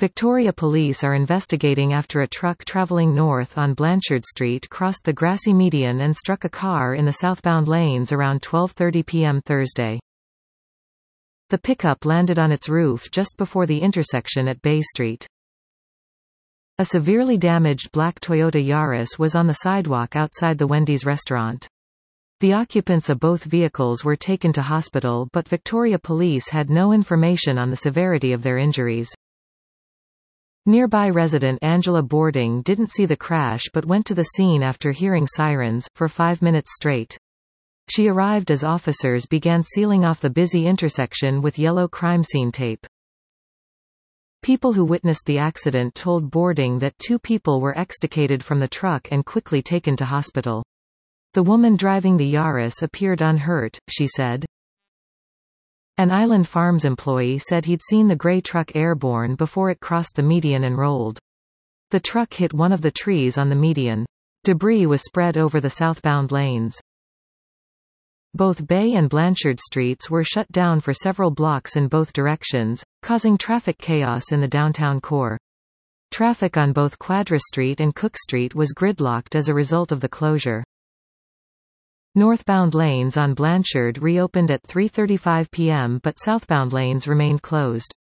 Victoria Police are investigating after a truck travelling north on Blanchard Street crossed the grassy median and struck a car in the southbound lanes around 12:30 p.m. Thursday. The pickup landed on its roof just before the intersection at Bay Street. A severely damaged black Toyota Yaris was on the sidewalk outside the Wendy's restaurant. The occupants of both vehicles were taken to hospital, but Victoria Police had no information on the severity of their injuries. Nearby resident Angela Boarding didn't see the crash but went to the scene after hearing sirens, for 5 minutes straight. She arrived as officers began sealing off the busy intersection with yellow crime scene tape. People who witnessed the accident told Boarding that 2 people were extricated from the truck and quickly taken to hospital. The woman driving the Yaris appeared unhurt, she said. An Island Farms employee said he'd seen the grey truck airborne before it crossed the median and rolled. The truck hit one of the trees on the median. Debris was spread over the southbound lanes. Both Bay and Blanchard Streets were shut down for several blocks in both directions, causing traffic chaos in the downtown core. Traffic on both Quadra Street and Cook Street was gridlocked as a result of the closure. Northbound lanes on Blanchard reopened at 3:35 p.m. but southbound lanes remained closed.